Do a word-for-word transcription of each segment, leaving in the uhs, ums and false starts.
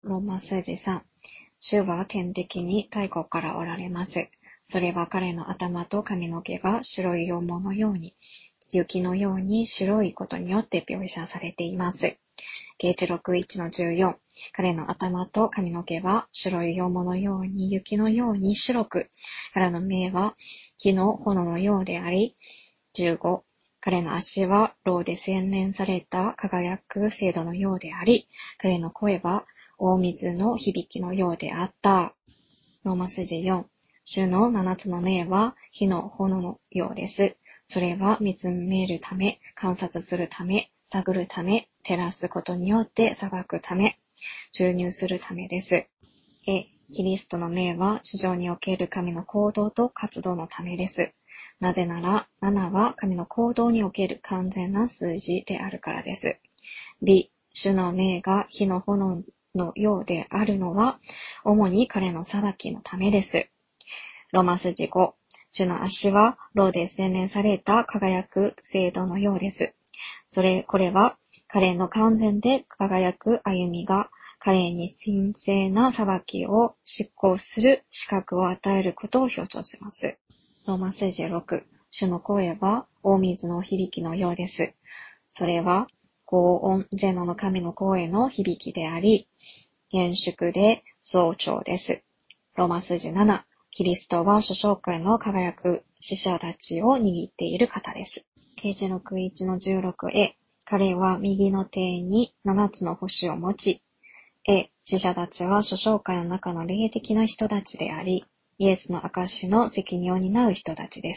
ローマ数字さん。主は天敵に太古からおられます。それは彼の頭と髪の毛が白い羊毛のように、雪のように白いことによって描写されています。啓示録いちのじゅうよん。彼の頭と髪の毛は白い羊毛のように雪のように白く、彼の目は火の炎のようであり、じゅうご。彼の足はろうで洗練された輝く精度のようであり、彼の声は大水の響きのようであった。ローマ数字よん。主の七つの目は火の炎のようです。それは見つめるため、観察するため、探るため、照らすことによって裁くため、注入するためです。A、キリストの目は地上における神の行動と活動のためです。なぜなら、ななは神の行動における完全な数字であるからです。B、主の目が火の炎のようであるのは、主に彼の裁きのためです。ロマ数字ご、主の足は、ろうで洗練された輝く精度のようです。それ、これは、彼の完全で輝く歩みが、彼に神聖な裁きを執行する資格を与えることを強調します。ローマ数字ろく、主の声は大水の響きのようです。それは高音ゼノの神の声の響きであり、厳粛で壮長です。ローマ数字なな、キリストは諸教会の輝く使者たちを握っている方です。啓示録いちのじゅうろくへ、彼は右の手に七つの星を持ち、A、使者たちは諸教会の中の霊的な人たちであり、イエスの証の責任を担う人たちです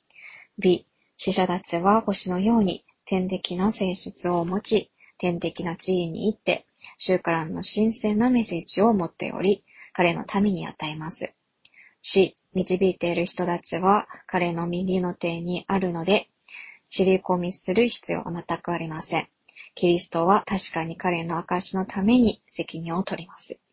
。B、使者たちは星のように天的な性質を持ち、天的な地位に行って、主からの神聖なメッセージを持っており、彼の民に与えます。C、導いている人たちは彼の右の手にあるので、尻込みする必要は全くありません。キリストは確かに彼の証のために責任を取ります。